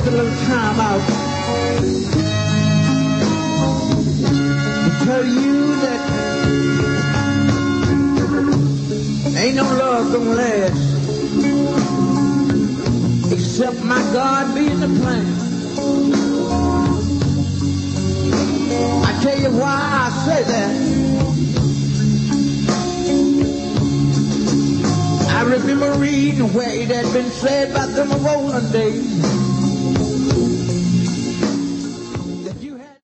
a little time out to tell you that ain't no love gonna last except my God be in the plan. I tell you why I say that. I remember reading where it had been said about them rolling days.